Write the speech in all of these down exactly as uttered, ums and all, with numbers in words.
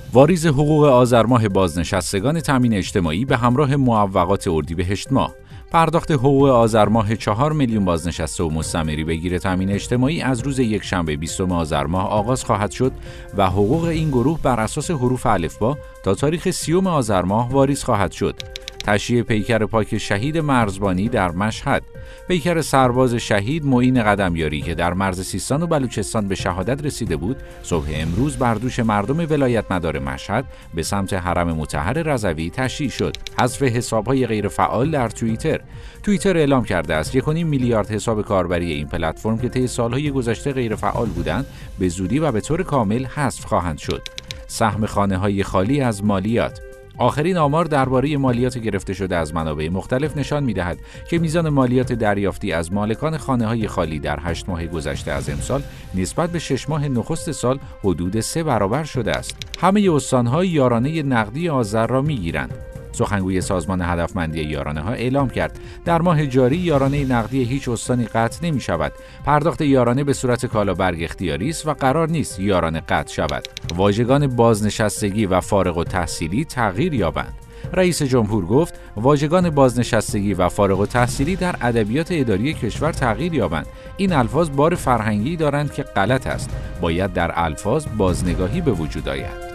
واریز حقوق آذر ماه بازنشستگان تامین اجتماعی به همراه معوقات اردیبهشت ماه. پرداخت حقوق آذر ماه چهار میلیون بازنشسته و مستمری به گیر تامین اجتماعی از روز یکشنبه بیستم آذر ماه آغاز خواهد شد و حقوق این گروه بر اساس حروف الفبا تا تاریخ سیوم آذر ماه واریز خواهد شد. تشییع پیکر پاک شهید مرزبانی در مشهد. پیکر سرباز شهید معین قدمیاری که در مرز سیستان و بلوچستان به شهادت رسیده بود، صبح امروز بر دوش مردم ولایت مدار مشهد به سمت حرم مطهر رضوی تشییع شد. حذف حساب‌های غیرفعال در توییتر. توییتر اعلام کرده است یک و نیم میلیارد حساب کاربری این پلتفرم که طی سال‌های گذشته غیرفعال بودند، به زودی و به طور کامل حذف خواهند شد. سهم خانه‌های خالی از مالیات. آخرین آمار درباره مالیات گرفته شده از منابع مختلف نشان می‌دهد که میزان مالیات دریافتی از مالکان خانه‌های خالی در هشت ماه گذشته از امسال نسبت به شش ماه نخست سال حدود سه برابر شده است. همه استان‌ها یارانه نقدی آذر را می‌گیرند. سخنگوی سازمان هدفمندی یارانه‌ها اعلام کرد در ماه جاری یارانه نقدی هیچ استانی قطع نمی‌شود. پرداخت یارانه به صورت کالابرگ اختیاری است و قرار نیست یارانه قطع شود. واژگان بازنشستگی و فارغ التحصیلی تغییر یابند. رئیس جمهور گفت واژگان بازنشستگی و فارغ التحصیلی در ادبیات اداری کشور تغییر یابند. این الفاظ بار فرهنگی دارند که غلط است. باید در الفاظ بازنگاهی به وجود آید.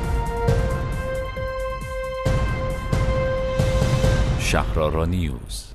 شهرآرا نیوز.